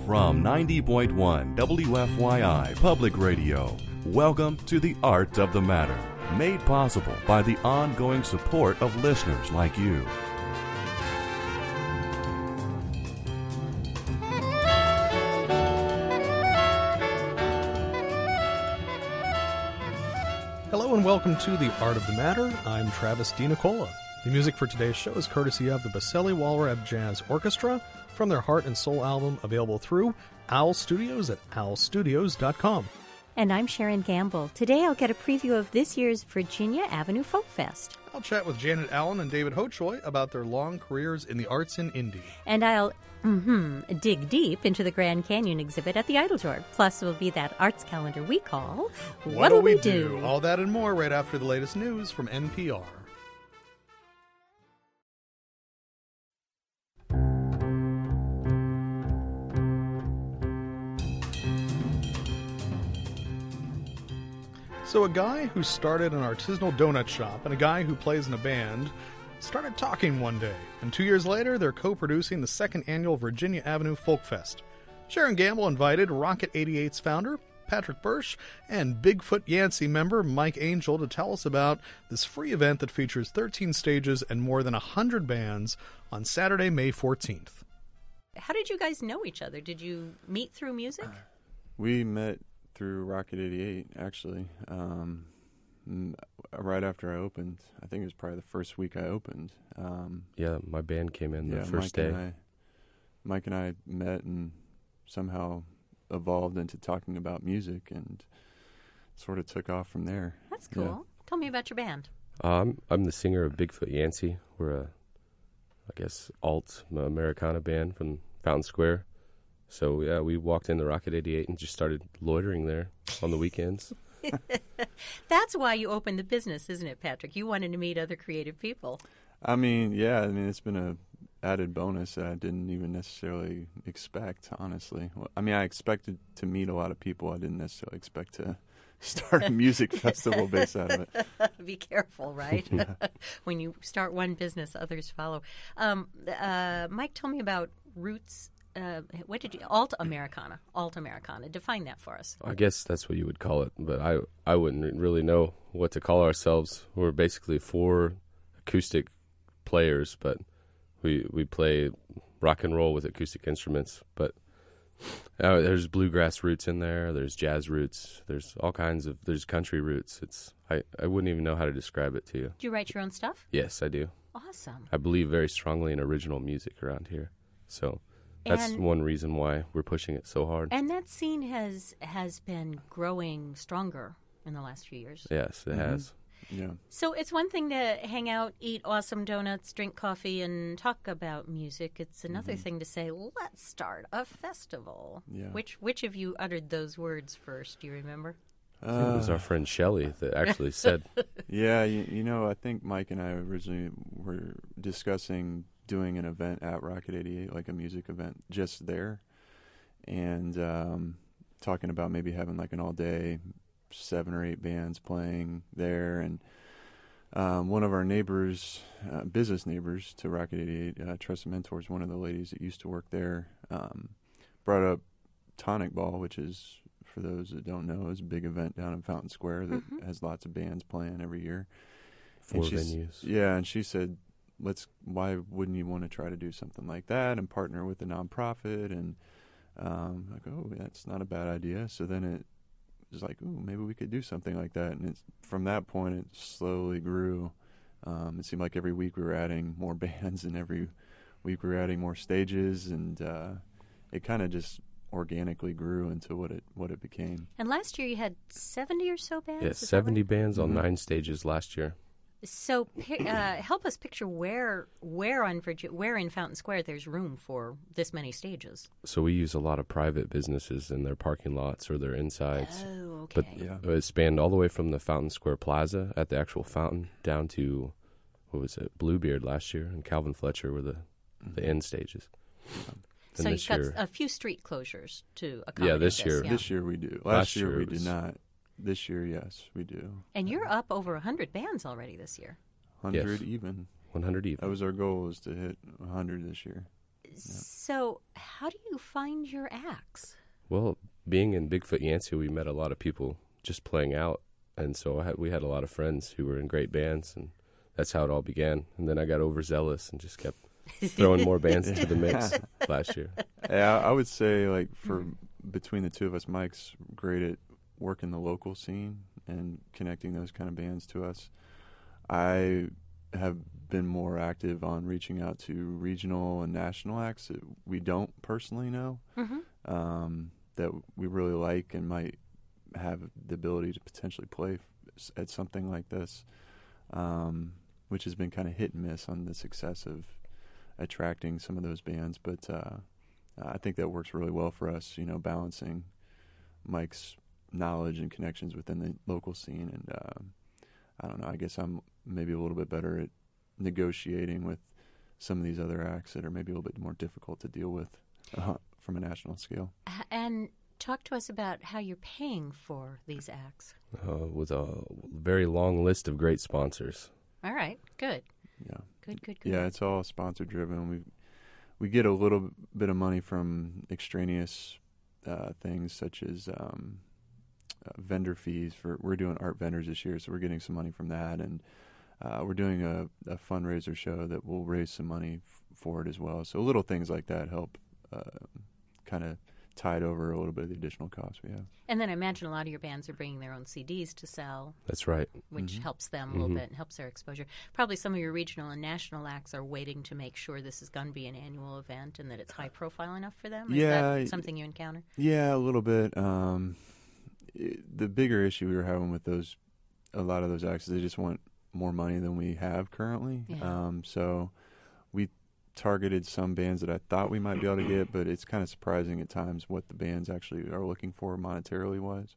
From 90.1 WFYI Public Radio, welcome to The Art of the Matter, made possible by the ongoing support of listeners like you. Hello and welcome to The Art of the Matter. I'm Travis DiNicola. The music for today's show is courtesy of the Baselli Walrab Jazz Orchestra from their Heart and Soul album, available through Owl Studios at owlstudios.com. And I'm Sharon Gamble. Today I'll get a preview of this year's Virginia Avenue Folk Fest. I'll chat with Janet Allen and David Hochoy about their long careers in the arts in Indy. And I'll dig deep into the Grand Canyon exhibit at the Eiteljorg. Plus, it will be that arts calendar we call What'll We Do? All that and more right after the latest news from NPR. So a guy who started an artisanal donut shop and a guy who plays in a band started talking one day, and 2 years later, they're co-producing the second annual Virginia Avenue Folk Fest. Sharon Gamble invited Rocket 88's founder, Patrick Birch, and Bigfoot Yancey member Mike Angel to tell us about this free event that features 13 stages and more than 100 bands on Saturday, May 14th. How did you guys know each other? Did you meet through music? We met through Rocket 88, actually. Right after I opened. I think it was probably the first week I opened. Yeah, my band came in the first day. Mike and I met and somehow evolved into talking about music and sort of took off from there. That's cool. Yeah. Tell me about your band. I'm the singer of Bigfoot Yancey. We're alt Americana band from Fountain Square. So, yeah, we walked into Rocket 88 and just started loitering there on the weekends. That's why you opened the business, isn't it, Patrick? You wanted to meet other creative people. It's been a added bonus that I didn't even necessarily expect, honestly. I expected to meet a lot of people. I didn't necessarily expect to start a music festival based out of it. Be careful, right? Yeah. When you start one business, others follow. Mike, tell me about Roots. What did you Alt Americana? Define that for us. I guess that's what you would call it, but I wouldn't really know what to call ourselves. We're basically 4 acoustic players, but we play rock and roll with acoustic instruments. But there's bluegrass roots in there. There's jazz roots. There's all kinds of. There's country roots. I wouldn't even know how to describe it to you. Do you write your own stuff? Yes, I do. Awesome. I believe very strongly in original music around here, so. That's one reason why we're pushing it so hard. And that scene has been growing stronger in the last few years. Yes, it has. Yeah. So it's one thing to hang out, eat awesome donuts, drink coffee, and talk about music. It's another thing to say, let's start a festival. Yeah. Which of you uttered those words first? Do you remember? I think it was our friend Shelley that actually said. Yeah, I think Mike and I originally were discussing doing an event at Rocket 88, like a music event just there, and talking about maybe having like an all-day 7 or 8 bands playing there. And one of our neighbors, business neighbors to Rocket 88, Trusted Mentors, one of the ladies that used to work there, brought up Tonic Ball, which is, for those that don't know, is a big event down in Fountain Square that has lots of bands playing every year. 4 venues. Yeah, and she said, why wouldn't you want to try to do something like that and partner with a nonprofit? And that's not a bad idea. So then it was like, maybe we could do something like that. And from that point, it slowly grew. It seemed like every week we were adding more bands, and every week we were adding more stages, and it kind of just organically grew into what it became. And last year you had 70 or so bands? Yes, 70 bands on 9 stages last year. So help us picture where in Fountain Square there's room for this many stages. So we use a lot of private businesses in their parking lots or their insides. Oh, okay. But it spanned all the way from the Fountain Square Plaza at the actual fountain down to, Bluebeard last year, and Calvin Fletcher were the end stages. So you've got a few street closures to accommodate. Yeah, this year. Yeah. This year we do. Last year we did not. This year, yes, we do. And you're up over 100 bands already this year. 100 even. 100 even. That was our goal, was to hit 100 this year. So, how do you find your acts? Well, being in Bigfoot Yancey, we met a lot of people just playing out, and so we had a lot of friends who were in great bands, and that's how it all began. And then I got overzealous and just kept throwing more bands into the mix last year. Yeah, I would say, like, between the two of us, Mike's great at working the local scene and connecting those kind of bands to us. I have been more active on reaching out to regional and national acts that we don't personally know, that we really like and might have the ability to potentially play at something like this, which has been kind of hit and miss on the success of attracting some of those bands. But I think that works really well for us, balancing Mike's knowledge and connections within the local scene. And I don't know, I guess I'm maybe a little bit better at negotiating with some of these other acts that are maybe a little bit more difficult to deal with from a national scale. And talk to us about how you're paying for these acts. With a very long list of great sponsors. All right, good. Yeah. Good. Yeah, it's all sponsor driven. We get a little bit of money from extraneous things such as vendor fees. We're doing art vendors this year, so we're getting some money from that, and we're doing a fundraiser show that will raise some money for it as well. So little things like that help kind of tide over a little bit of the additional costs we have. And then I imagine a lot of your bands are bringing their own CDs to sell. That's right. Which helps them a little bit and helps their exposure. Probably some of your regional and national acts are waiting to make sure this is going to be an annual event and that it's high profile enough for them. Is that something you encounter? Yeah, a little bit. The bigger issue we were having with a lot of those acts is they just want more money than we have currently. Yeah. So we targeted some bands that I thought we might be able to get, but it's kind of surprising at times what the bands actually are looking for monetarily wise.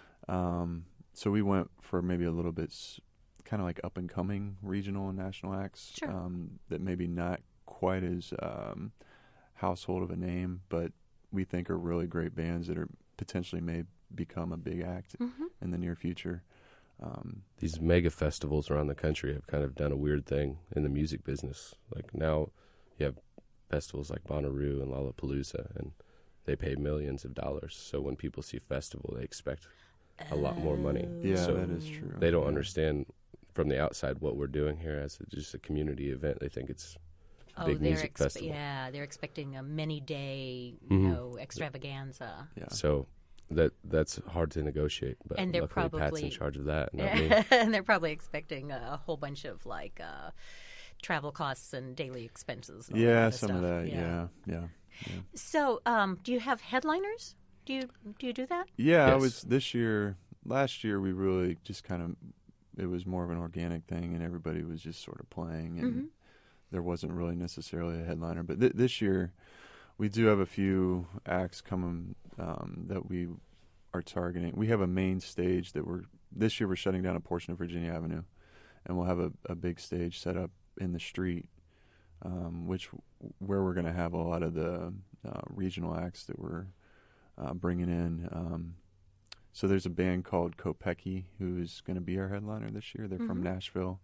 So we went for maybe a little bit kind of like up and coming regional and national acts. Sure. That maybe not quite as household of a name, but we think are really great bands that are potentially may become a big act in the near future. These mega festivals around the country have kind of done a weird thing in the music business. Like now you have festivals like Bonnaroo and Lollapalooza, and they pay millions of dollars. So when people see festival, they expect a lot more money. Yeah, so that is true. They don't understand from the outside what we're doing here as just a community event. They think it's a big music festival. Yeah, they're expecting a many-day, extravaganza. Yeah. So that's hard to negotiate, but and they're luckily probably Pat's in charge of that, not me. And they're probably expecting a whole bunch of travel costs and daily expenses. And all that kind of some stuff. of that. Yeah. So, do you have headliners? Do you do that? Yeah, Yes. I was this year. Last year, we really just kind of it was more of an organic thing, and everybody was just sort of playing, and there wasn't really necessarily a headliner. But this year, we do have a few acts coming that we are targeting. We have a main stage that this year we're shutting down a portion of Virginia Avenue, and we'll have a big stage set up in the street, where we're going to have a lot of the regional acts that we're bringing in. So there's a band called Kopecky who's going to be our headliner this year. They're from Nashville,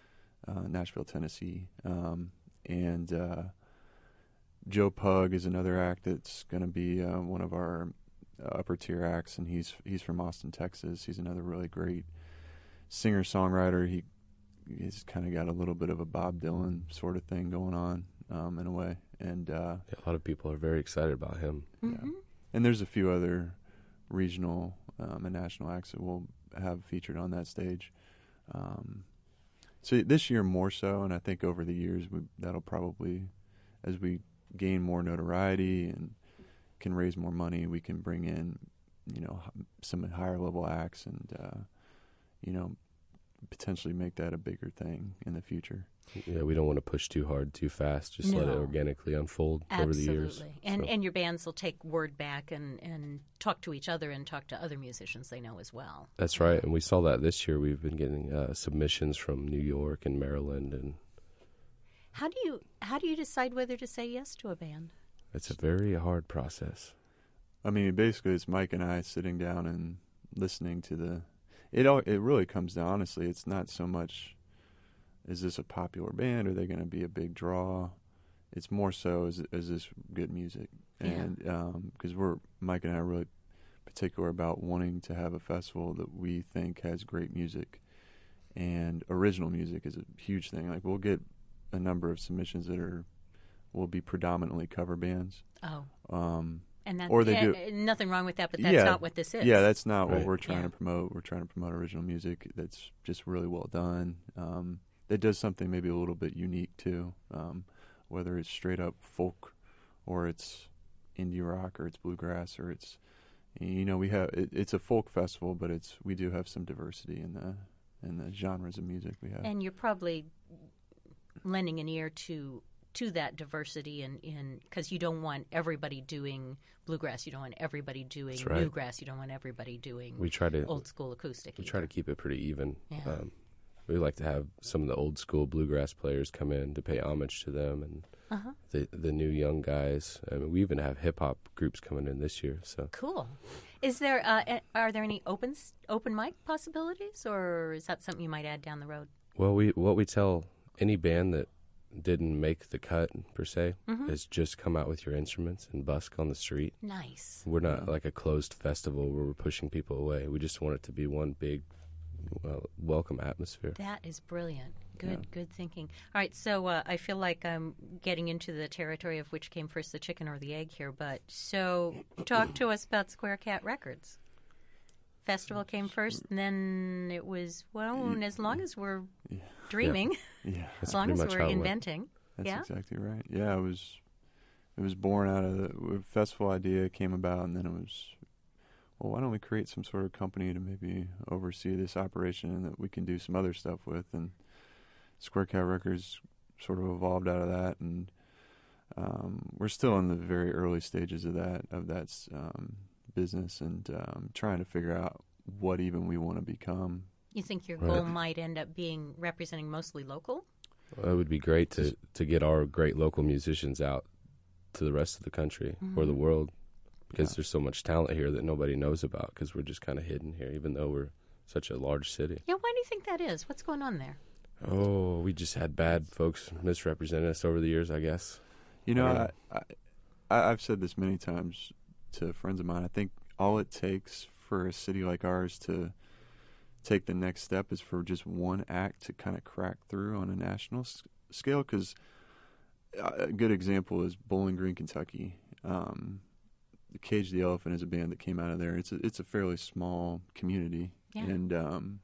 Tennessee, and Joe Pug is another act that's going to be one of our upper tier acts, and he's from Austin, Texas. He's another really great singer-songwriter. He's kind of got a little bit of a Bob Dylan sort of thing going on in a way, and A lot of people are very excited about him. yeah. And there's a few other regional and national acts that we'll have featured on that stage. So this year more so, and I think over the years that'll probably, as we gain more notoriety and can raise more money, we can bring in, some higher level acts and, potentially make that a bigger thing in the future. Yeah, we don't want to push too hard, too fast. Just let it No. organically unfold over the years. Absolutely. So- And your bands will take word back and talk to each other and talk to other musicians they know as well. That's right, and we saw that this year. We've been getting submissions from New York and Maryland, and How do you decide whether to say yes to a band? it's a very hard process. I mean, basically, it's Mike and I sitting down and listening to It really comes down, honestly, it's not so much, is this a popular band? Are they going to be a big draw? it's more so is this good music, and because Mike and I are really particular about wanting to have a festival that we think has great music, and original music is a huge thing. Like we'll get a number of submissions that will be predominantly cover bands. Oh. And that, or they do. Nothing wrong with that, but that's not what this is. Yeah, that's not what Right. we're trying to promote. We're trying to promote original music that's just really well done. That does something maybe a little bit unique too, whether it's straight up folk, or it's indie rock, or it's bluegrass, or it's we have it's a folk festival, but we do have some diversity in the genres of music we have. And you're probably lending an ear to that diversity, in because you don't want everybody doing bluegrass, you don't want everybody doing That's right. newgrass, you don't want everybody doing We try to old school acoustic. we try to keep it pretty even. Yeah. We like to have some of the old school bluegrass players come in to pay homage to them, and the new young guys. I mean, we even have hip hop groups coming in this year. So Cool. Is there are there any open mic possibilities, or is that something you might add down the road? well, what we tell any band that didn't make the cut per se is just come out with your instruments and busk on the street. Nice. We're not like a closed festival where we're pushing people away. We just want it to be one big welcome atmosphere. That is brilliant. Good thinking. All right, so I feel like I'm getting into the territory of which came first, the chicken or the egg here. But so talk to us about Square Cat Records. Festival came first, and then it was, and as long as we're dreaming, Yeah, as long as pretty much we're how it went. inventing. that's exactly right. Yeah, it was born out of the festival idea came about, and then it was, well, why don't we create some sort of company to maybe oversee this operation and that we can do some other stuff with, and Square Cat Records sort of evolved out of that, and we're still in the very early stages of that business, and trying to figure out what even we want to become. You think your goal might end up being representing mostly local? It would be great to get our great local musicians out to the rest of the country or the world, because there's so much talent here that nobody knows about, because we're just kind of hidden here, even though we're such a large city. Yeah, why do you think that is? What's going on there? Oh, we just had bad folks misrepresent us over the years, I guess. I've said this many times to friends of mine. I think all it takes for a city like ours to take the next step is for just one act to kind of crack through on a national scale. Because a good example is Bowling Green, Kentucky. Cage the Elephant is a band that came out of there. It's a fairly small community, and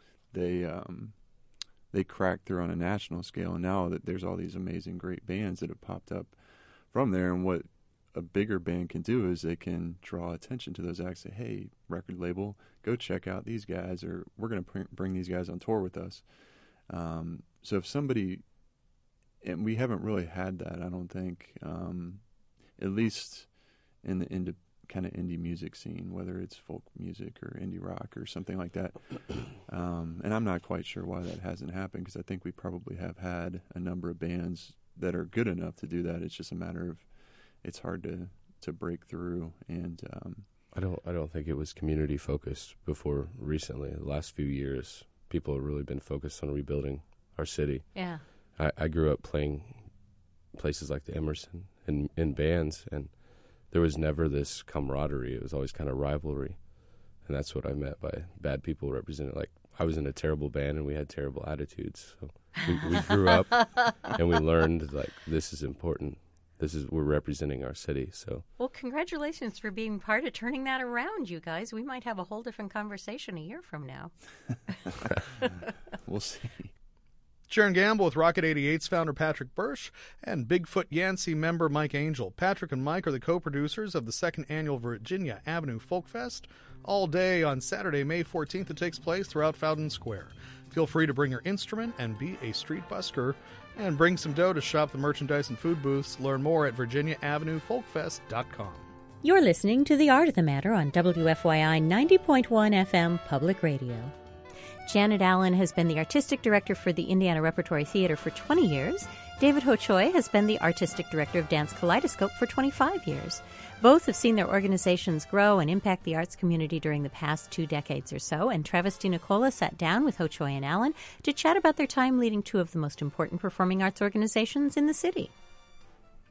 they cracked through on a national scale. And now that there's all these amazing, great bands that have popped up from there, and what a bigger band can do is they can draw attention to those acts. Say, hey, record label, go check out these guys, or we're going to bring these guys on tour with us. So if somebody, and we haven't really had that, I don't think, at least in the kind of indie music scene, whether it's folk music or indie rock or something like that. And I'm not quite sure why that hasn't happened, because I think we probably have had a number of bands that are good enough to do that. It's just a matter of, it's hard to break through. And I don't think it was community focused before recently. The last few years, people have really been focused on rebuilding our city. Yeah. I grew up playing places like the Emerson in bands, and there was never this camaraderie. It was always kind of rivalry. And that's what I meant by bad people represented. Like, I was in a terrible band and we had terrible attitudes. So we grew up and we learned, like, this is important. We're representing our city. So, well, congratulations for being part of turning that around, you guys. We might have a whole different conversation a year from now. We'll see. Sharon Gamble with Rocket 88's founder Patrick Bursch and Bigfoot Yancey member Mike Angel. Patrick and Mike are the co-producers of the second annual Virginia Avenue Folk Fest. All day on Saturday, May 14th, it takes place throughout Fountain Square. Feel free to bring your instrument and be a street busker, and bring some dough to shop the merchandise and food booths. Learn more at virginiaavenuefolkfest.com. You're listening to The Art of the Matter on WFYI 90.1 FM Public Radio. Janet Allen has been the artistic director for the Indiana Repertory Theater for 20 years. David Ho Choi has been the artistic director of Dance Kaleidoscope for 25 years. Both have seen their organizations grow and impact the arts community during the past 2 decades or so, and Travis DiNicola sat down with Ho Choi and Allen to chat about their time leading two of the most important performing arts organizations in the city.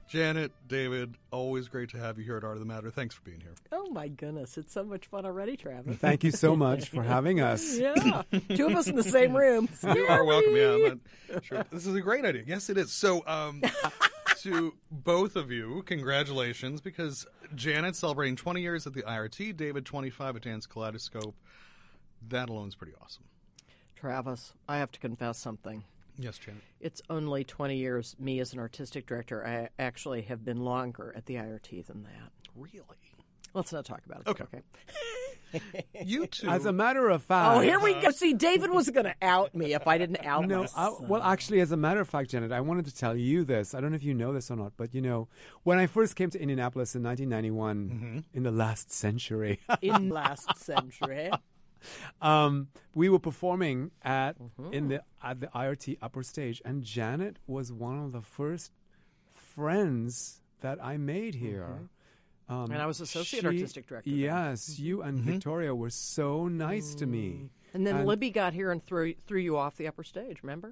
Janet, David, always great to have you here at Art of the Matter. Thanks for being here. Oh, my goodness. It's so much fun already, Travis. Thank you so much for having us. Yeah. Two of us in the same room. You are welcome. Yeah, I'm sure. This is a great idea. Yes, it is. So, to both of you, congratulations, because Janet's celebrating 20 years at the IRT, David 25 at Dance Kaleidoscope. That alone is pretty awesome. Travis, I have to confess something. Yes, Janet. It's only 20 years, me as an artistic director. I actually have been longer at the IRT than that. Really? Let's not talk about it. Okay. You two. As a matter of fact. Oh, here we go. See, David was going to out me if I didn't out No, myself. well, actually, as a matter of fact, Janet, I wanted to tell you this. I don't know if you know this or not, but when I first came to Indianapolis in 1991, in the last century, In last century. we were performing at the IRT upper stage, and Janet was one of the first friends that I made here. And I was associate artistic director then. Yes, you and Victoria were so nice to me. And then Libby got here and threw you off the upper stage, remember?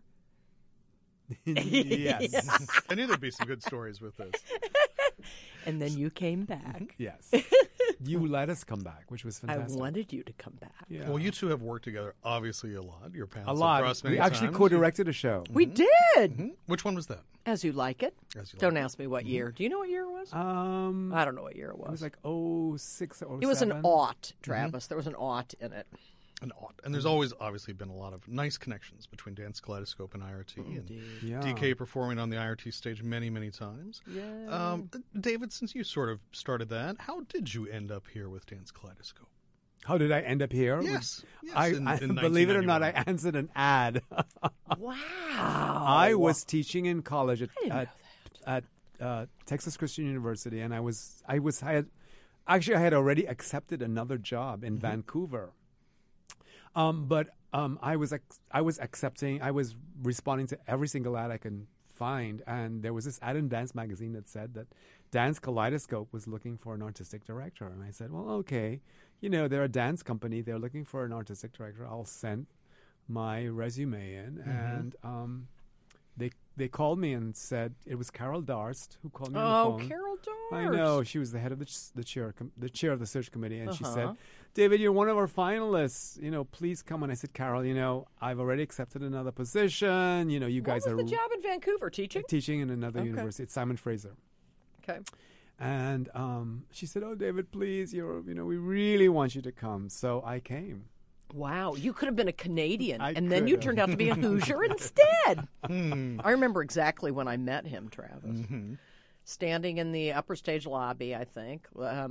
Yes. I knew there'd be some good stories with this. And then you came back. Yes. You let us come back, which was I fantastic. wanted you to come back. Yeah. Well, you two have worked together, obviously, a lot. Your paths a have lot. crossed many We actually times. co-directed a show. We did. Which one was that? As You Like It. As You Like Don't It. ask me what year. Do you know what year it was? I don't know what year it was. It was like 06 or 07. It was an aught, Travis. There was an aught in it. And there's always obviously been a lot of nice connections between Dance Kaleidoscope and IRT. And Yeah. DK performing on the IRT stage many, many times. Yeah. David, since you sort of started that, how did you end up here with Dance Kaleidoscope? How did I end up here? Yes. Yes, I in believe it or not, I 1991. answered an ad. Wow. I was teaching in college didn't know at Texas Christian University, and I had already accepted another job in Vancouver. But I was responding to every single ad I can find, and there was this ad in Dance Magazine that said that Dance Kaleidoscope was looking for an artistic director, and I said, well, okay, they're a dance company, they're looking for an artistic director. I'll send my resume in, and they called me and said it was Carol Darst who called me on the phone. Carol Darst. I know, she was the head of the chair of the search committee, and she said, David, you're one of our finalists. Please come. And I said, Carol, I've already accepted another position. You guys What was are the job in Vancouver? Teaching? in another university. It's Simon Fraser. Okay. And she said, oh, David, please, we really want you to come. So I came. Wow, you could have been a Canadian, I and then could you have. turned out to be a Hoosier instead. I remember exactly when I met him, Travis. Standing in the upper stage lobby, I think,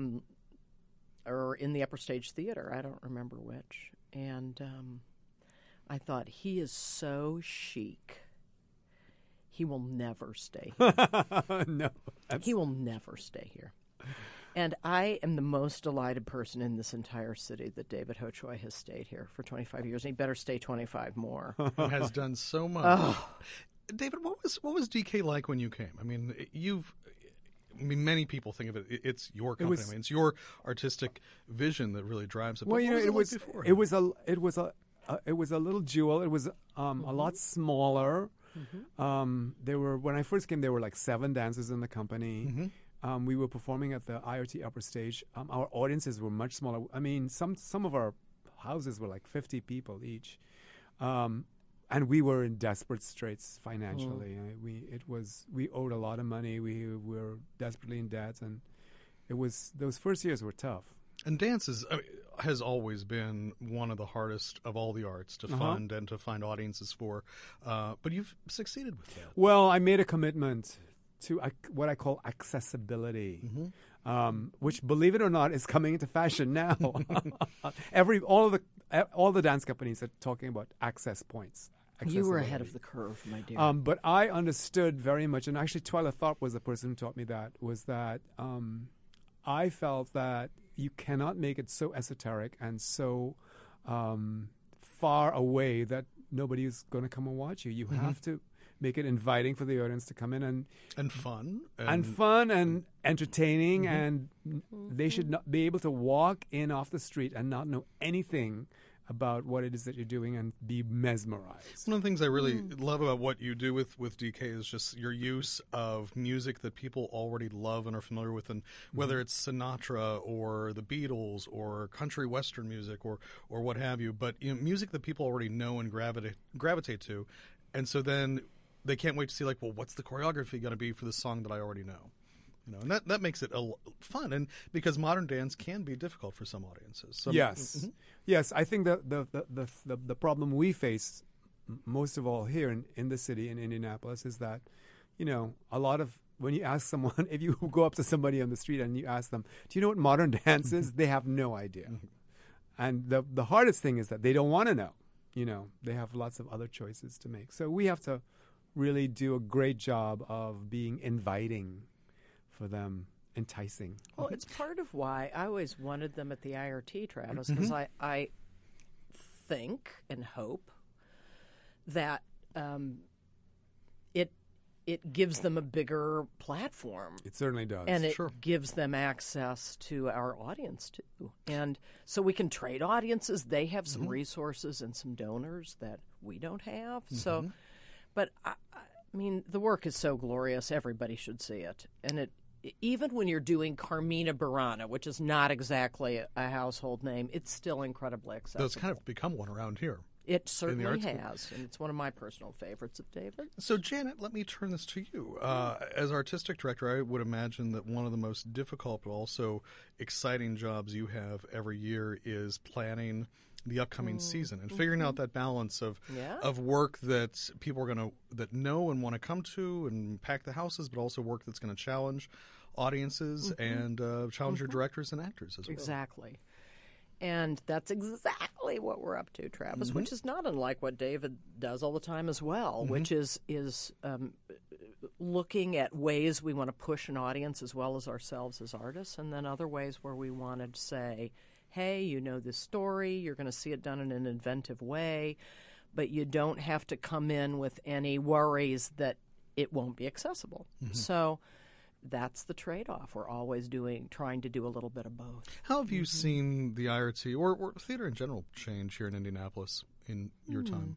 or in the upper stage theater. I don't remember which. And I thought, he is so chic. He will never stay here. No. He will never stay here. And I am the most delighted person in this entire city that David Hochoy has stayed here for 25 years. And he better stay 25 more. Has done so much. David, what was DK like when you came? I mean, many people think of it. It's your company. It's your artistic vision that really drives it. Well, But what it was was like before? it was a little jewel. It was a lot smaller. When I first came, there were like 7 dancers in the company. We were performing at the IRT upper stage. Our audiences were much smaller. I mean, some of our houses were like 50 people each, and we were in desperate straits financially. We owed a lot of money. We were desperately in debt, and those first years were tough. And dance has always been one of the hardest of all the arts to fund and to find audiences for. But you've succeeded with that. Well, I made a commitment to what I call accessibility, which, believe it or not, is coming into fashion now. all the dance companies are talking about access points. You were ahead of the curve, my dear. But I understood very much, and actually Twyla Tharp was the person who taught me that, was that I felt that you cannot make it so esoteric and so far away that nobody is going to come and watch you. You have to make it inviting for the audience to come in And fun. and fun and entertaining, and they should not be able to walk in off the street and not know anything about what it is that you're doing and be mesmerized. One of the things I really love about what you do with DK is just your use of music that people already love and are familiar with, and whether it's Sinatra or the Beatles or country western music or what have you, but music that people already know and gravitate to, and so then they can't wait to see, like, well, what's the choreography going to be for the song that I already know? And that makes it fun, and because modern dance can be difficult for some audiences. Yes, yes. I think that the problem we face most of all here in the city in Indianapolis is that, a lot of when you ask someone, if you go up to somebody on the street and you ask them, "Do you know what modern dance is?" they have no idea, and the hardest thing is that they don't want to know. They have lots of other choices to make. So we have to really do a great job of being inviting for them, enticing. Well, it's part of why I always wanted them at the IRT, Travis, because I think and hope that it gives them a bigger platform. It certainly does. And it gives them access to our audience, too. And so we can trade audiences. They have some resources and some donors that we don't have. So, but I mean, the work is so glorious. Everybody should see it. And even when you're doing Carmina Burana, which is not exactly a household name, it's still incredibly accessible. It's kind of become one around here. It certainly has, and it's one of my personal favorites of David. So, Janet, let me turn this to you. As artistic director, I would imagine that one of the most difficult but also exciting jobs you have every year is planning the upcoming season and figuring out that balance of work that people are that know and want to come to and pack the houses, but also work that's going to challenge audiences and challenge your directors and actors as well. Exactly. And that's exactly what we're up to, Travis, which is not unlike what David does all the time as well, which is looking at ways we want to push an audience as well as ourselves as artists, and then other ways where we wanted to say, hey, you know this story, you're going to see it done in an inventive way, but you don't have to come in with any worries that it won't be accessible. So that's the trade-off. We're always trying to do a little bit of both. How have you seen the IRT or theater in general change here in Indianapolis in your time?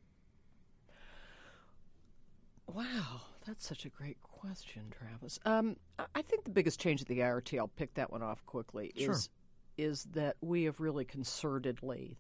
Wow, that's such a great question, Travis. I think the biggest change at the IRT, I'll pick that one off quickly, is that we have really concertedly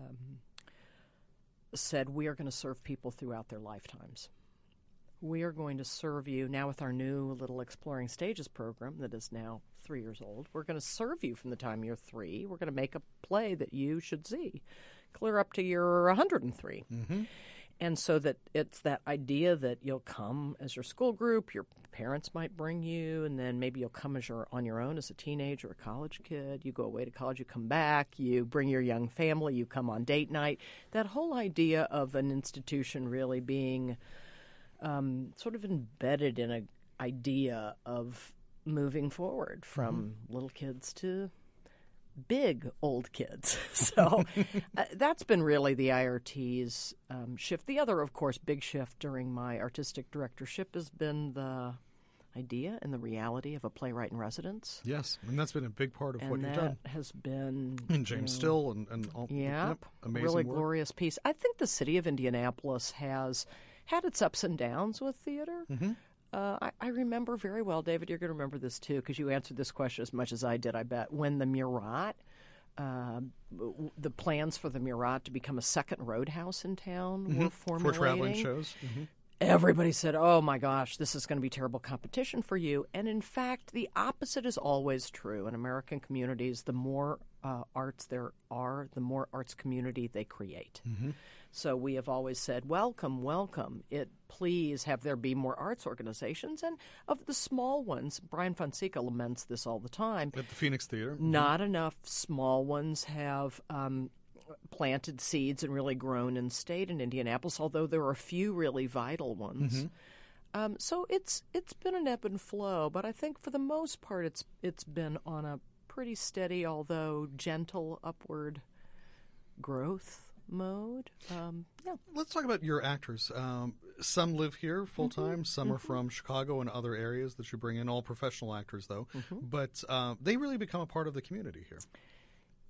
said we are going to serve people throughout their lifetimes. We are going to serve you now with our new little Exploring Stages program that is now 3 years old. We're going to serve you from the time you're 3. We're going to make a play that you should see clear up to your 103. And so that it's that idea that you'll come as your school group, your parents might bring you, and then maybe you'll come as on your own as a teenager or a college kid. You go away to college, you come back, you bring your young family, you come on date night. That whole idea of an institution really being sort of embedded in an idea of moving forward from little kids to big old kids. So that's been really the IRT's shift. The other, of course, big shift during my artistic directorship has been the idea and the reality of a playwright in residence. Yes, and that's been a big part of what you've done. And that has been... And James Still and all. Amazing really work. Glorious piece. I think the city of Indianapolis has had its ups and downs with theater. I remember very well, David, you're going to remember this too, because you answered this question as much as I did, I bet, when the Murat, the plans for the Murat to become a second Roadhouse in town were formulating. For traveling shows. Everybody said, oh my gosh, this is going to be terrible competition for you. And in fact, the opposite is always true. In American communities, the more arts there are, the more arts community they create. So we have always said, welcome, welcome. Please have there be more arts organizations. And of the small ones, Brian Fonseca laments this all the time. At the Phoenix Theater. Not enough small ones have planted seeds and really grown and stayed in Indianapolis, although there are a few really vital ones. So it's been an ebb and flow, but I think for the most part it's been on a pretty steady, although gentle, upward growth mode. Let's talk about your actors. Some live here full-time. Some are from Chicago and other areas that you bring in, all professional actors, though. But they really become a part of the community here.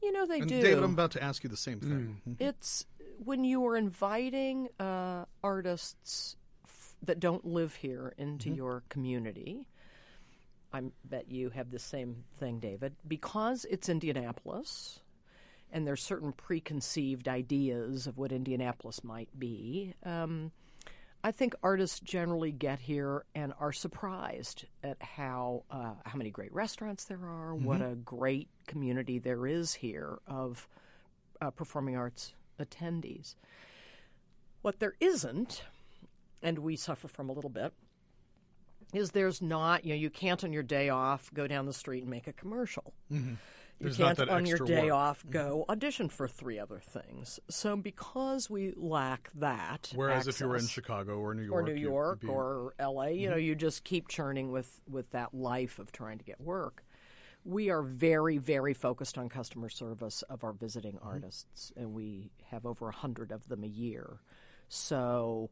They and do. David, I'm about to ask you the same thing. It's when you are inviting artists that don't live here into your community. I bet you have the same thing, David. Because it's Indianapolis, and there's certain preconceived ideas of what Indianapolis might be, I think artists generally get here and are surprised at how many great restaurants there are, what a great community there is here of performing arts attendees. What there isn't, and we suffer from a little bit, is there's not, you can't on your day off go down the street and make a commercial. You There's can't not that on your extra day work. off go audition for 3 other things. So because we lack that Whereas if you were in access- Chicago or New York, or New York be, or LA, you just keep churning with that life of trying to get work. We are very, very focused on customer service of our visiting artists, and we have over 100 of them a year. So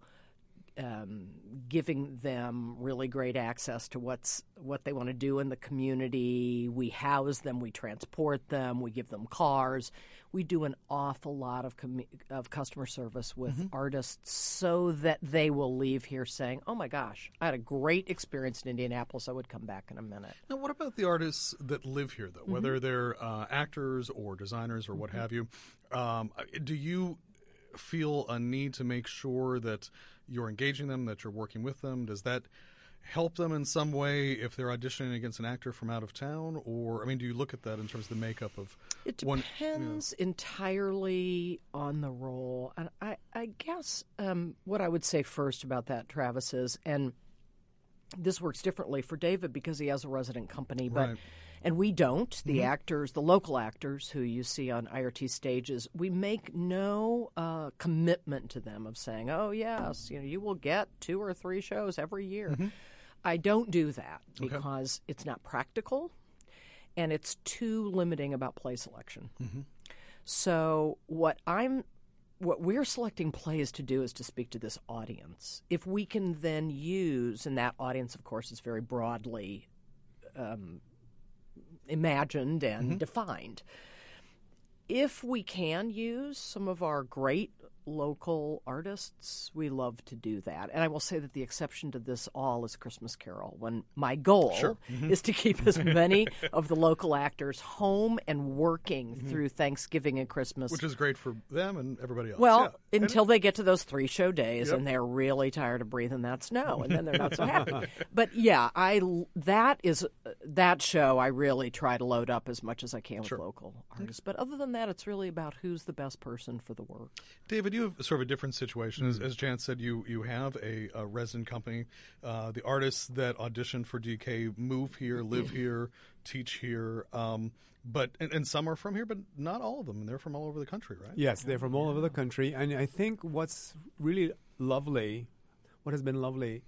giving them really great access to what they want to do in the community. We house them, we transport them, we give them cars. We do an awful lot of customer service with artists so that they will leave here saying, oh my gosh, I had a great experience in Indianapolis. I would come back in a minute. Now, what about the artists that live here, though, whether they're actors or designers or what have you? Do you feel a need to make sure that you're engaging them, that you're working with them? Does that help them in some way if they're auditioning against an actor from out of town? Or, do you look at that in terms of the makeup of It depends entirely on the role. And I guess what I would say first about that, Travis, is, and this works differently for David because he has a resident company, but Right. and we don't. The actors, the local actors who you see on IRT stages, we make no commitment to them of saying, "Oh yes, you will get 2 or 3 shows every year." I don't do that because it's not practical, and it's too limiting about play selection. So what we're selecting plays to do is to speak to this audience. If we can then use, and that audience, of course, is very broadly imagined and defined. If we can use some of our great local artists, we love to do that. And I will say that the exception to this all is Christmas Carol, when my goal is to keep as many of the local actors home and working through Thanksgiving and Christmas. which is great for them and everybody else. Well, Yeah. until they get to those 3 show days and they're really tired of breathing that snow, and then they're not so happy. But yeah, that show I really try to load up as much as I can with local artists. But other than that, it's really about who's the best person for the work. David, you have sort of a different situation. As Jan said, you have a resident company. The artists that audition for DK move here, live here, teach here. But some are from here, but not all of them. And they're from all over the country, right? Yes, they're from all over the country. And I think what's really lovely, what has been lovely,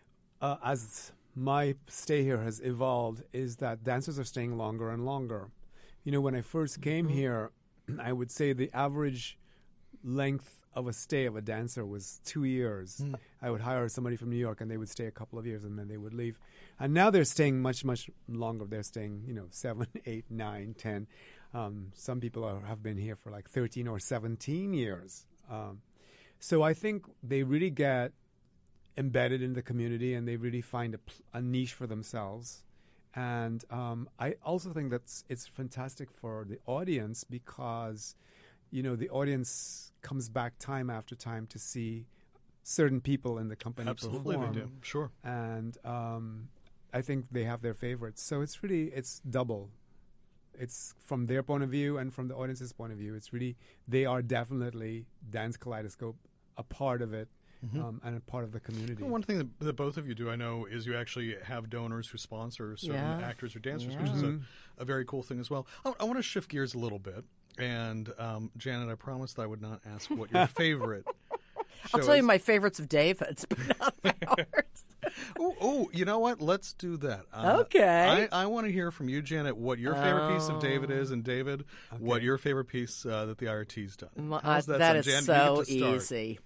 as my stay here has evolved, is that dancers are staying longer and longer. When I first came here, I would say the average length of a stay of a dancer was 2 years. I would hire somebody from New York and they would stay a couple of years and then they would leave. And now they're staying much, much longer. They're staying, 7, 8, 9, 10. Some people have been here for like 13 or 17 years. So I think they really get embedded in the community and they really find a niche for themselves. And I also think that it's fantastic for the audience because the audience comes back time after time to see certain people in the company Absolutely, perform. they do. Sure. And I think they have their favorites. So it's double. It's from their point of view and from the audience's point of view. They are definitely Dance Kaleidoscope, a part of it. And a part of the community. One thing that both of you do, I know, is you actually have donors who sponsor certain actors or dancers, which is a very cool thing as well. I want to shift gears a little bit. And, Janet, I promised I would not ask what your favorite show I'll tell you is. my favorites of David's, but not ours. Oh, you know what? Let's do that. Okay. I want to hear from you, Janet, what your favorite piece of David is, and David, what your favorite piece that the IRT's done. How's that That sound? is Jan, so you get to start. easy.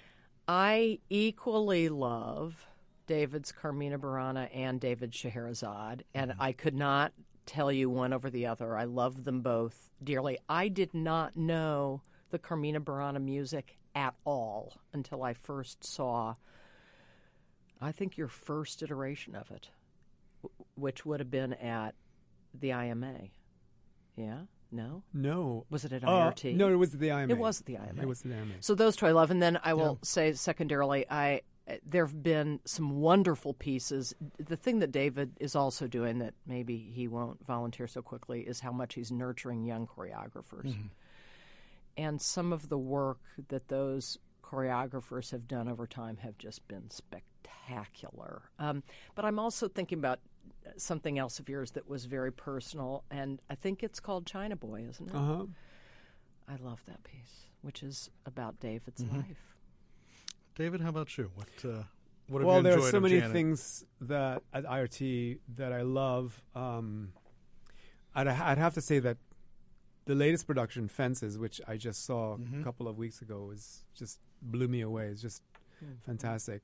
I equally love David's Carmina Burana and David Scheherazade, and I could not tell you one over the other. I love them both dearly. I did not know the Carmina Burana music at all until I first saw, I think, your first iteration of it, which would have been at the IMA. Yeah? No? No. Was it at IRT? No, it was the IMA. It was at the IMA. It was the IMA. So those two I love. And then I will say secondarily, there have been some wonderful pieces. The thing that David is also doing that maybe he won't volunteer so quickly is how much he's nurturing young choreographers. Mm-hmm. And some of the work that those choreographers have done over time have just been spectacular. But I'm also thinking about something else of yours that was very personal, and I think it's called China Boy, isn't it? Uh-huh. I love that piece, which is about David's life. David, how about you? What have you Well, there enjoyed are so of many Janet? things that at IRT that I love. I'd have to say that the latest production, Fences, which I just saw a couple of weeks ago, just blew me away. It's just fantastic.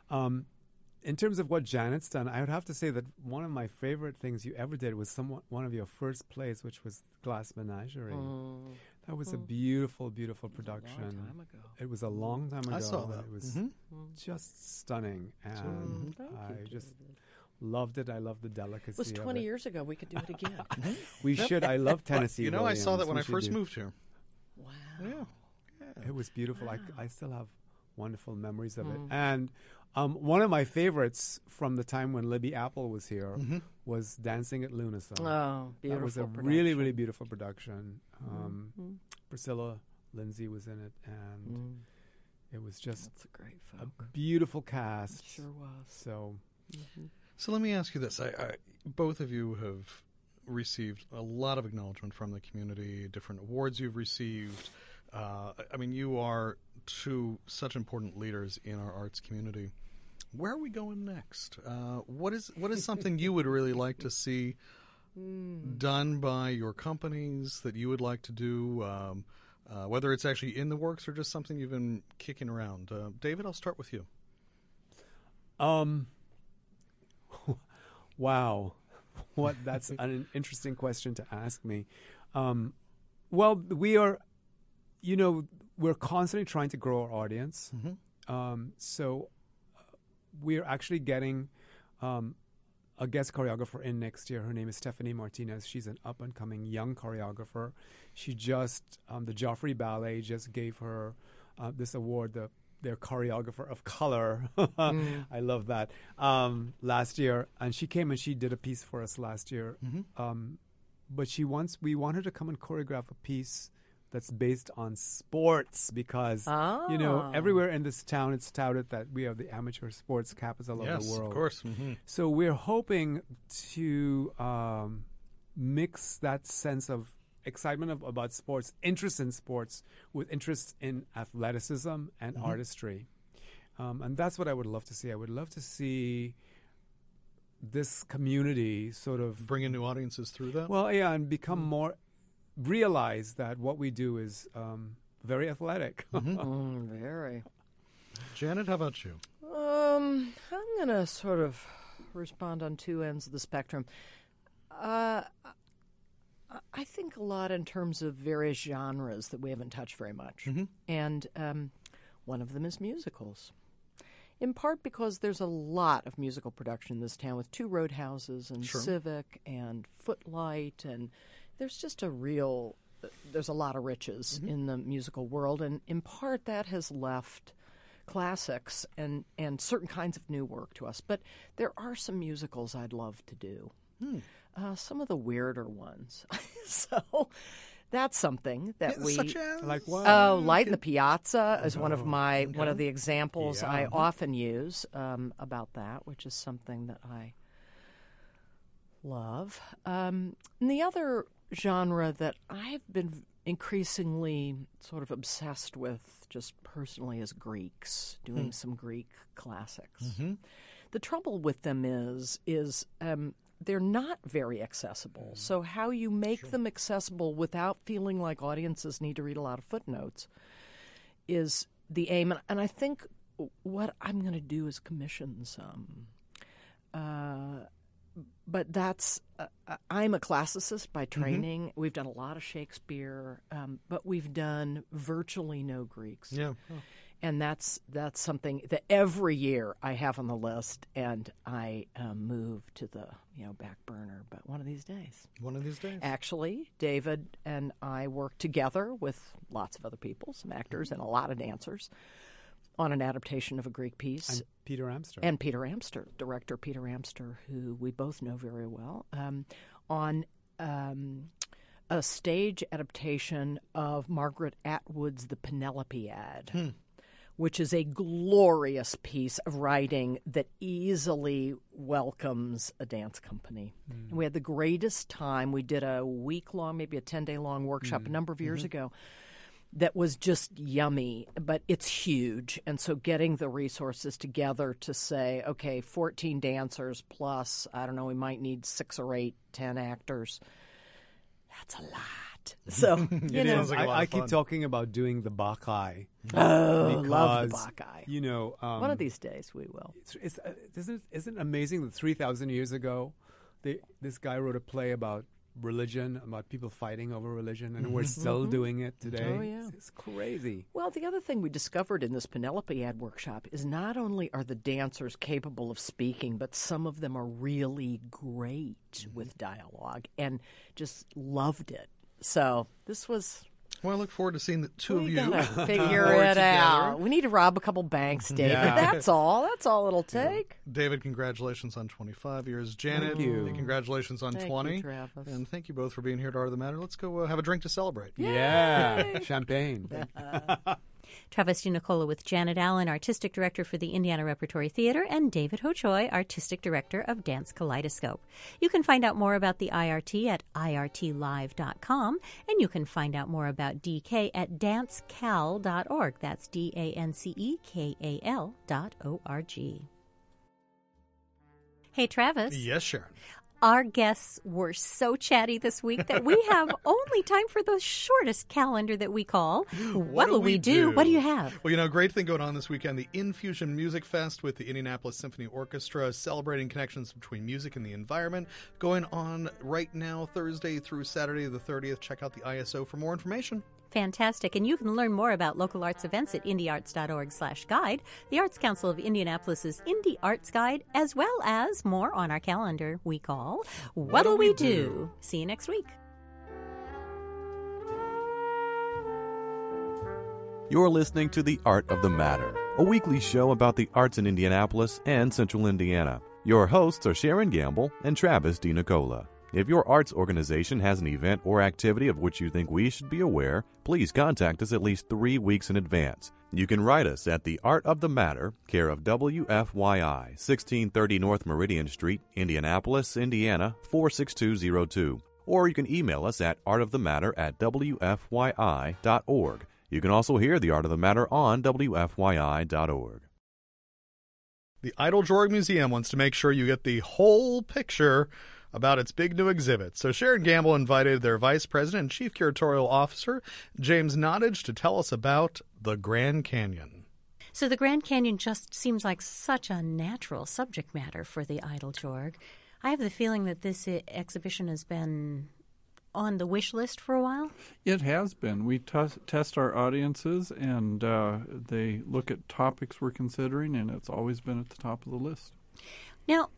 In terms of what Janet's done, I would have to say that one of my favorite things you ever did was one of your first plays, which was Glass Menagerie. That was a beautiful, beautiful production. A long time ago. It was a long time ago. I saw that. It was just stunning, and I just loved it. I loved the delicacy. It was 20 years ago. We could do it again. We should. I love Tennessee. You know, I saw Williams. that when We I should first do- moved here. Wow. Yeah. It was beautiful. I still have wonderful memories of it. And one of my favorites from the time when Libby Apple was here was Dancing at Lunasa. Oh, beautiful That was a production. really, really beautiful production. Priscilla Lindsay was in it, and it was just That's a great a film. beautiful cast. It sure was. So So let me ask you this. Both of you have received a lot of acknowledgement from the community, different awards you've received. I mean, you are two such important leaders in our arts community. Where are we going next? What is something you would really like to see done by your companies that you would like to do, whether it's actually in the works or just something you've been kicking around? David, I'll start with you. Wow. That's an interesting question to ask me. Well, we're constantly trying to grow our audience. So we're actually getting a guest choreographer in next year. Her name is Stephanie Martinez. She's an up-and-coming young choreographer. She just, the Joffrey Ballet just gave her this award, their choreographer of color. I love that. Last year, and she came and she did a piece for us last year. But we want her to come and choreograph a piece that's based on sports because everywhere in this town it's touted that we have the amateur sports capital of the world. Of course. So we're hoping to mix that sense of excitement about sports, interest in sports, with interest in athleticism and artistry. And that's what I would love to see. I would love to see this community sort of Bring in new audiences through that? well, yeah, and become more, realize that what we do is very athletic. Very. Janet, how about you? I'm going to sort of respond on two ends of the spectrum. I think a lot in terms of various genres that we haven't touched very much. And one of them is musicals. In part because there's a lot of musical production in this town with two Roadhouses and Civic and Footlight, and there's just there's a lot of riches in the musical world, and in part that has left classics and certain kinds of new work to us. But there are some musicals I'd love to do. Some of the weirder ones. So that's something that we Such as? Like what? Oh, Light in the Piazza is one of the examples I often use about that, which is something that I love. And the other genre that I've been increasingly sort of obsessed with just personally is Greeks, doing some Greek classics. The trouble with them is they're not very accessible. So how you make them accessible without feeling like audiences need to read a lot of footnotes is the aim. And I think what I'm going to do is commission some. But that's I'm a classicist by training. We've done a lot of Shakespeare, but we've done virtually no Greeks. Yeah. And that's something that every year I have on the list, and I move to the back burner. But one of these days. One of these days. Actually, David and I work together with lots of other people, some actors and a lot of dancers, on an adaptation of a Greek piece. And Peter Amster. And Peter Amster, director Peter Amster, who we both know very well, on a stage adaptation of Margaret Atwood's The Penelopiad, which is a glorious piece of writing that easily welcomes a dance company. And we had the greatest time. We did a week-long, maybe a 10-day-long workshop a number of years ago that was just yummy, but it's huge. And so getting the resources together to say, okay, 14 dancers plus, I don't know, we might need 6 or 8, 10 actors. That's a lot. So, you know. Sounds like a lot I of keep fun. talking about doing the Bacchae. Oh, love the because, Bacchae. You know, One of these days we will. Isn't it amazing that 3,000 years ago, this guy wrote a play about religion, about people fighting over religion, and we're still doing it today. Oh, yeah. It's crazy. Well, the other thing we discovered in this Penelopiad workshop is not only are the dancers capable of speaking, but some of them are really great with dialogue and just loved it. So this was... Well, I look forward to seeing the two of We you gotta figure work it out. together. We need to rob a couple banks, David. Yeah. That's all. That's all it'll take. David, congratulations on 25 years. Janet, Thank you. congratulations on Thank you, 20. Travis. And thank you both for being here at Art of the Matter. Let's go have a drink to celebrate. Yeah. Champagne. Travis DiNicola with Janet Allen, Artistic Director for the Indiana Repertory Theater, and David Hochoy, Artistic Director of Dance Kaleidoscope. You can find out more about the IRT at irtlive.com, and you can find out more about DK at dancecal.org. That's DANCEKAL.org. Hey, Travis. Yes, Sharon. Our guests were so chatty this week that we have only time for the shortest calendar that we call What'll We Do? What do you have? Well, great thing going on this weekend, the Infusion Music Fest with the Indianapolis Symphony Orchestra, celebrating connections between music and the environment, going on right now, Thursday through Saturday the 30th. Check out the ISO for more information. Fantastic. And you can learn more about local arts events at indyarts.org/guide, the Arts Council of Indianapolis's Indie Arts Guide, as well as more on our calendar we call What'll We Do? See you next week. You're listening to The Art of the Matter, a weekly show about the arts in Indianapolis and Central Indiana. Your hosts are Sharon Gamble and Travis DiNicola. If your arts organization has an event or activity of which you think we should be aware, please contact us at least 3 weeks in advance. You can write us at The Art of the Matter, care of WFYI, 1630 North Meridian Street, Indianapolis, Indiana, 46202. Or you can email us at artofthematter@wfyi.org. You can also hear The Art of the Matter on WFYI.org. The Eiteljorg Museum wants to make sure you get the whole picture about its big new exhibit. So Sharon Gamble invited their Vice President and Chief Curatorial Officer, James Nottage, to tell us about the Grand Canyon. So the Grand Canyon just seems like such a natural subject matter for the Eiteljorg. I have the feeling that this exhibition has been on the wish list for a while. It has been. We test our audiences, and they look at topics we're considering, and it's always been at the top of the list. Now,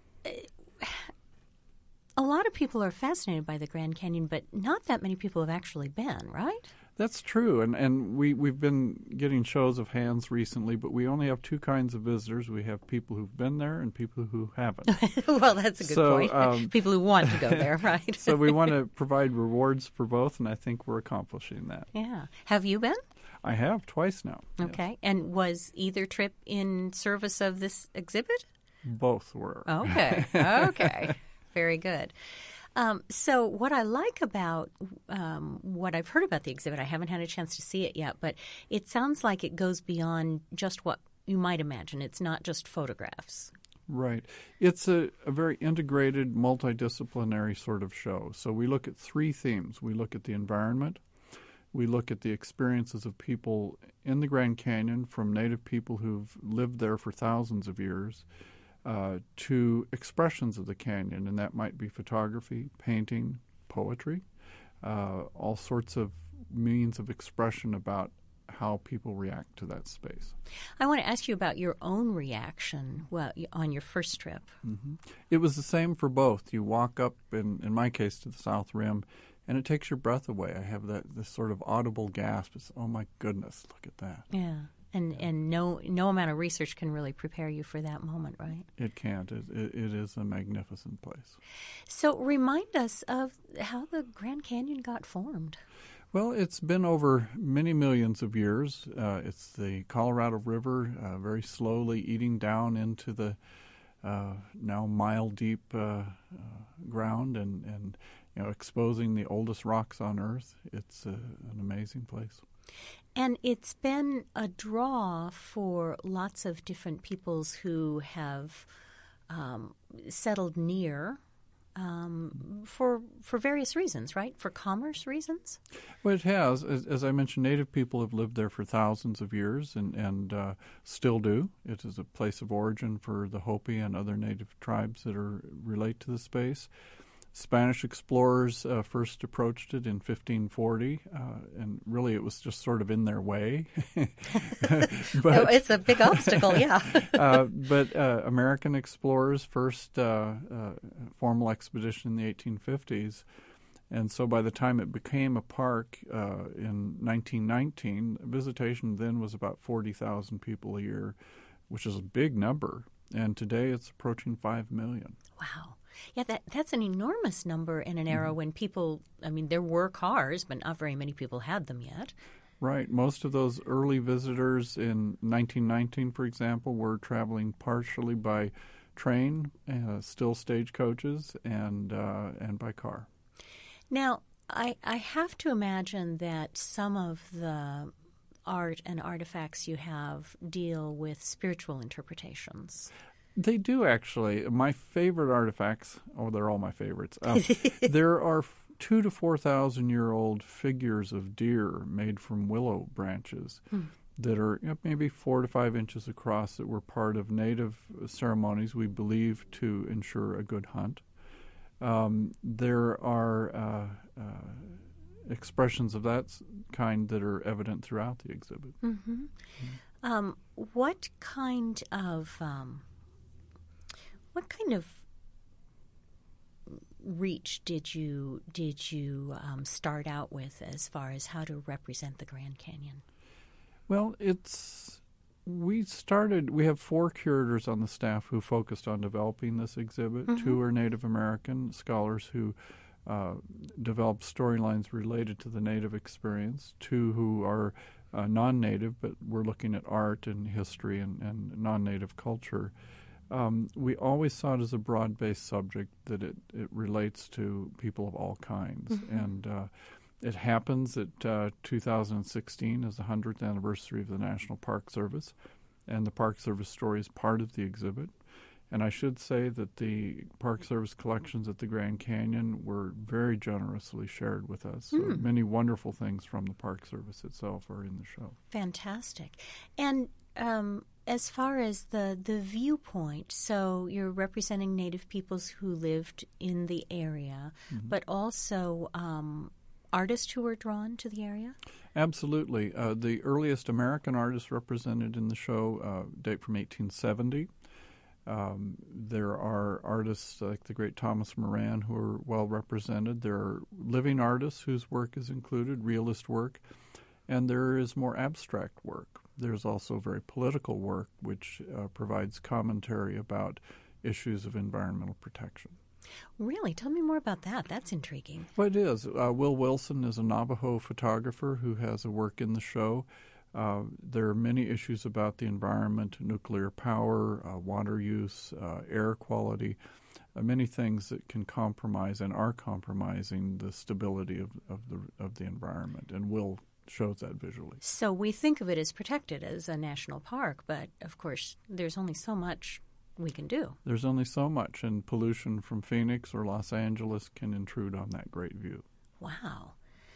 a lot of people are fascinated by the Grand Canyon, but not that many people have actually been, right? That's true, and we've been getting shows of hands recently, but we only have two kinds of visitors. We have people who've been there and people who haven't. Well, that's a good point. People who want to go there, right? So we want to provide rewards for both, and I think we're accomplishing that. Yeah. Have you been? I have twice now. Okay. Yes. And was either trip in service of this exhibit? Both were. Okay. Okay. Very good. So what I like about what I've heard about the exhibit, I haven't had a chance to see it yet, but it sounds like it goes beyond just what you might imagine. It's not just photographs. Right. It's a very integrated, multidisciplinary sort of show. So we look at three themes. We look at the environment. We look at the experiences of people in the Grand Canyon, from native people who've lived there for thousands of years, to expressions of the canyon, and that might be photography, painting, poetry, all sorts of means of expression about how people react to that space. I want to ask you about your own reaction on your first trip. Mm-hmm. It was the same for both. You walk up, in my case, to the South Rim, and it takes your breath away. I have this sort of audible gasp. It's, oh, my goodness, look at that. Yeah. And no amount of research can really prepare you for that moment, right? It can't. It is a magnificent place. So remind us of how the Grand Canyon got formed. Well, it's been over many millions of years. It's the Colorado River very slowly eating down into the now mile-deep ground and exposing the oldest rocks on Earth. It's an amazing place. And it's been a draw for lots of different peoples who have settled near for various reasons, right? For commerce reasons? Well, it has. As I mentioned, Native people have lived there for thousands of years and still do. It is a place of origin for the Hopi and other Native tribes that relate to the space. Spanish explorers first approached it in 1540, and really it was just sort of in their way. But, it's a big obstacle, yeah. But American explorers first formal expedition in the 1850s, and so by the time it became a park in 1919, visitation then was about 40,000 people a year, which is a big number, and today it's approaching 5 million. Wow. Yeah, that's an enormous number in an era when people, there were cars, but not very many people had them yet. Right. Most of those early visitors in 1919, for example, were traveling partially by train, still stagecoaches, and by car. Now, I have to imagine that some of the art and artifacts you have deal with spiritual interpretations. They do, actually. My favorite artifacts, they're all my favorites. There are 2,000 to 4,000 year old figures of deer made from willow branches that are maybe 4 to 5 inches across that were part of native ceremonies we believe to ensure a good hunt. There are expressions of that kind that are evident throughout the exhibit. Mm-hmm. What kind of reach did you start out with as far as how to represent the Grand Canyon? Well, we have 4 curators on the staff who focused on developing this exhibit. Mm-hmm. 2 are Native American scholars who developed storylines related to the Native experience. 2 who are non-Native, but we're looking at art and history and non-Native culture. We always saw it as a broad-based subject that it relates to people of all kinds. Mm-hmm. And it happens that 2016 is the 100th anniversary of the National Park Service, and the Park Service story is part of the exhibit. And I should say that the Park Service collections at the Grand Canyon were very generously shared with us. So many wonderful things from the Park Service itself are in the show. Fantastic. And as far as the viewpoint, so you're representing Native peoples who lived in the area, but also artists who were drawn to the area? Absolutely. The earliest American artists represented in the show date from 1870. There are artists like the great Thomas Moran who are well represented. There are living artists whose work is included, realist work, and there is more abstract work. There's also very political work which provides commentary about issues of environmental protection. Really? Tell me more about that. That's intriguing. Well, it is. Will Wilson is a Navajo photographer who has a work in the show. There are many issues about the environment, nuclear power, water use, air quality, many things that can compromise and are compromising the stability of the environment, and Will shows that visually. So we think of it as protected as a national park, but of course there's only so much we can do. There's only so much, and pollution from Phoenix or Los Angeles can intrude on that great view. Wow.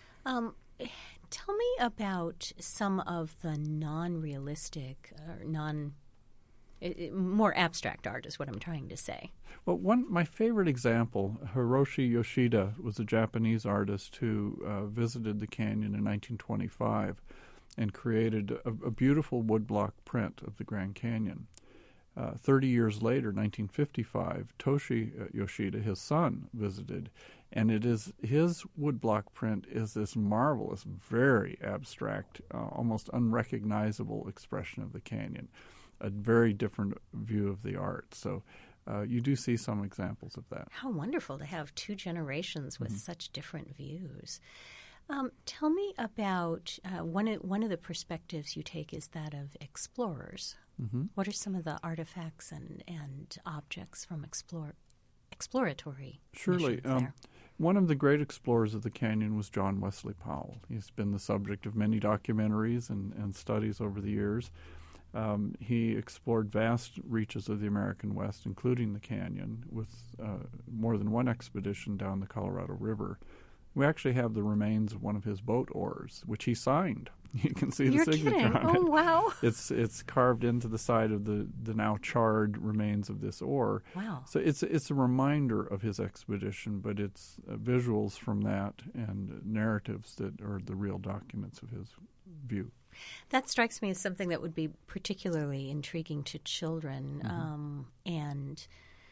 Tell me about some of the non-realistic or more abstract art is what I'm trying to say. Well, my favorite example, Hiroshi Yoshida, was a Japanese artist who visited the canyon in 1925 and created a beautiful woodblock print of the Grand Canyon. 30 years later, 1955, Toshi Yoshida, his son, visited, and his woodblock print is this marvelous, very abstract, almost unrecognizable expression of the canyon, a very different view of the art. So you do see some examples of that. How wonderful to have two generations with such different views. Tell me about one of the perspectives you take is that of explorers. Mm-hmm. What are some of the artifacts and objects from exploratory Surely. there? One of the great explorers of the canyon was John Wesley Powell. He's been the subject of many documentaries and studies over the years. He explored vast reaches of the American West, including the canyon, with more than one expedition down the Colorado River. We actually have the remains of one of his boat oars, which he signed. You can see the signature kidding. on it. Oh, wow. It's carved into the side of the now charred remains of this oar. Wow. So it's a reminder of his expedition, but it's visuals from that and narratives that are the real documents of his view. That strikes me as something that would be particularly intriguing to children, and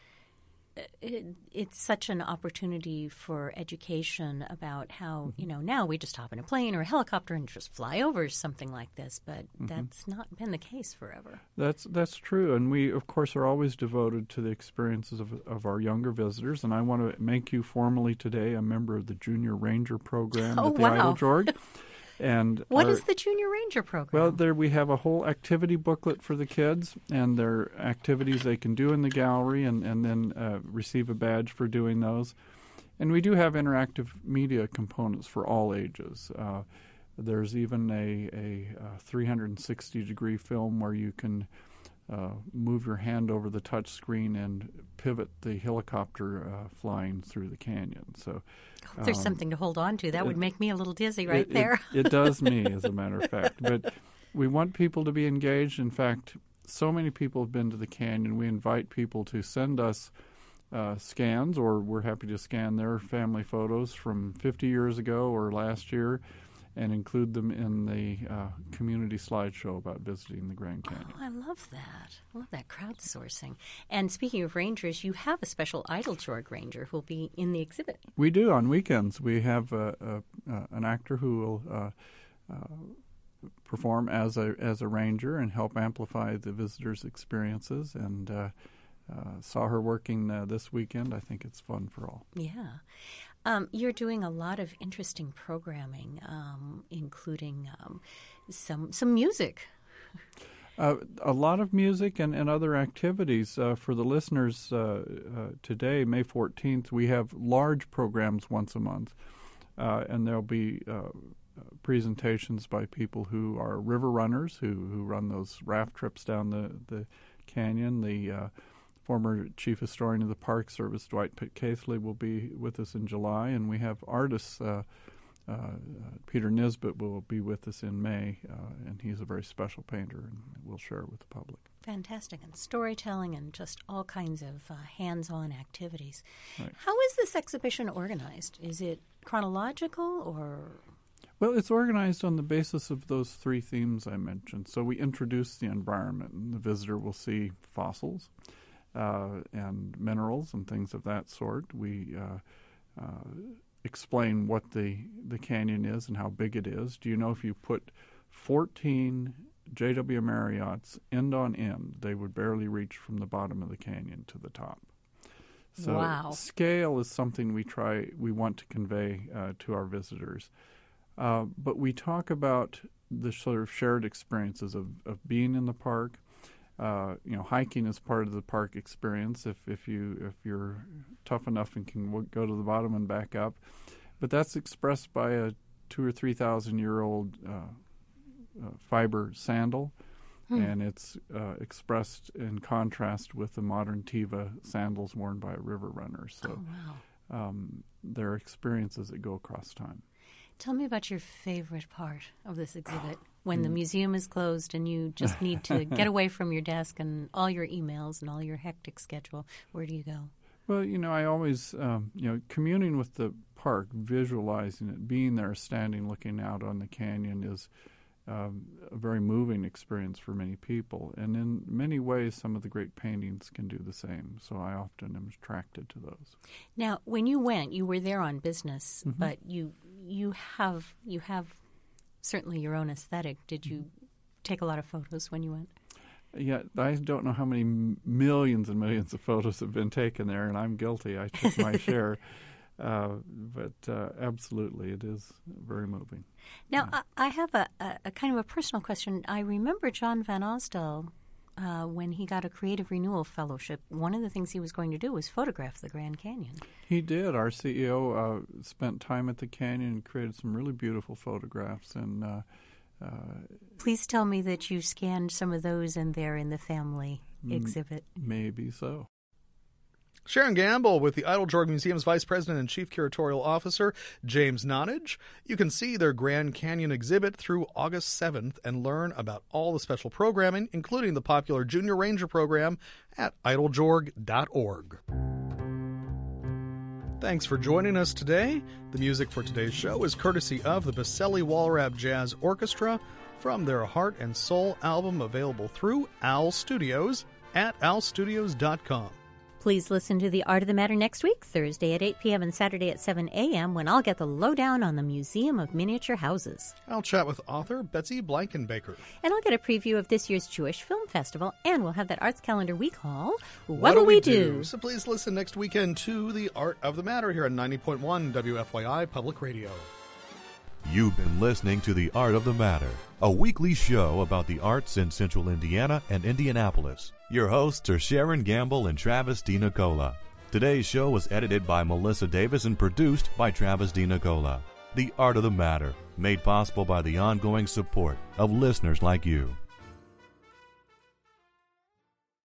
it's such an opportunity for education about how, now we just hop in a plane or a helicopter and just fly over something like this, but that's not been the case forever. That's true, and we, of course, are always devoted to the experiences of our younger visitors, and I want to make you formally today a member of the Junior Ranger program at the Eiteljorg. And what is the Junior Ranger program? Well, there we have a whole activity booklet for the kids, and there are activities they can do in the gallery and then receive a badge for doing those. And we do have interactive media components for all ages. There's even a 360-degree film where you can move your hand over the touch screen and pivot the helicopter flying through the canyon. So there's something to hold on to. That would make me a little dizzy there. It does me, as a matter of fact. But we want people to be engaged. In fact, so many people have been to the canyon. We invite people to send us scans, or we're happy to scan their family photos from 50 years ago or last year, and include them in the community slideshow about visiting the Grand Canyon. Oh, I love that. I love that crowdsourcing. And speaking of rangers, you have a special Eiteljorg ranger who will be in the exhibit. We do. On weekends, we have an actor who will perform as a ranger and help amplify the visitors' experiences. And saw her working this weekend. I think it's fun for all. Yeah. You're doing a lot of interesting programming, including some music. A lot of music and other activities. For the listeners today, May 14th, we have large programs once a month, and there'll be presentations by people who are river runners, who run those raft trips down the canyon. The former chief historian of the Park Service, Dwight Pitcaithley, will be with us in July, and we have artists. Peter Nisbet will be with us in May, and he's a very special painter, and we'll share it with the public. Fantastic, and storytelling and just all kinds of hands-on activities. Right. How is this exhibition organized? Is it chronological or...? Well, it's organized on the basis of those three themes I mentioned. So we introduce the environment, and the visitor will see fossils and minerals and things of that sort. We explain what the canyon is and how big it is. Do you know if you put 14 J.W. Marriotts end on end, they would barely reach from the bottom of the canyon to the top. So wow. Scale is something we want to convey to our visitors. But we talk about the sort of shared experiences of being in the park. Hiking is part of the park experience if you're tough enough and can go to the bottom and back up. But that's expressed by a 2,000 or 3,000 year old fiber sandal, and it's expressed in contrast with the modern Teva sandals worn by river runners. So there are experiences that go across time. Tell me about your favorite part of this exhibit. When the museum is closed and you just need to get away from your desk and all your emails and all your hectic schedule, where do you go? Well, I always, communing with the park, visualizing it, being there, standing, looking out on the canyon is a very moving experience for many people. And in many ways, some of the great paintings can do the same. So I often am attracted to those. Now, when you went, you were there on business, but you have certainly your own aesthetic. Did you take a lot of photos when you went? Yeah, I don't know how many millions and millions of photos have been taken there, and I'm guilty. I took my share. But absolutely, it is very moving. Now, I have a kind of a personal question. I remember John Van Osdale, when he got a Creative Renewal Fellowship, one of the things he was going to do was photograph the Grand Canyon. He did. Our CEO spent time at the canyon and created some really beautiful photographs. And please tell me that you scanned some of those in there in the family exhibit. Maybe so. Sharon Gamble with the Eiteljorg Museum's Vice President and Chief Curatorial Officer, James Nonage. You can see their Grand Canyon exhibit through August 7th and learn about all the special programming, including the popular Junior Ranger program, at eiteljorg.org. Thanks for joining us today. The music for today's show is courtesy of the Baselli Walrab Jazz Orchestra from their Heart and Soul album, available through Owl Studios at owlstudios.com. Please listen to The Art of the Matter next week, Thursday at 8 p.m. and Saturday at 7 a.m., when I'll get the lowdown on the Museum of Miniature Houses. I'll chat with author Betsy Blankenbaker. And I'll get a preview of this year's Jewish Film Festival, and we'll have that Arts Calendar we call What'll We Do? So please listen next weekend to The Art of the Matter here on 90.1 WFYI Public Radio. You've been listening to The Art of the Matter, a weekly show about the arts in Central Indiana and Indianapolis. Your hosts are Sharon Gamble and Travis DiNicola. Today's show was edited by Melissa Davis and produced by Travis DiNicola. The Art of the Matter, made possible by the ongoing support of listeners like you.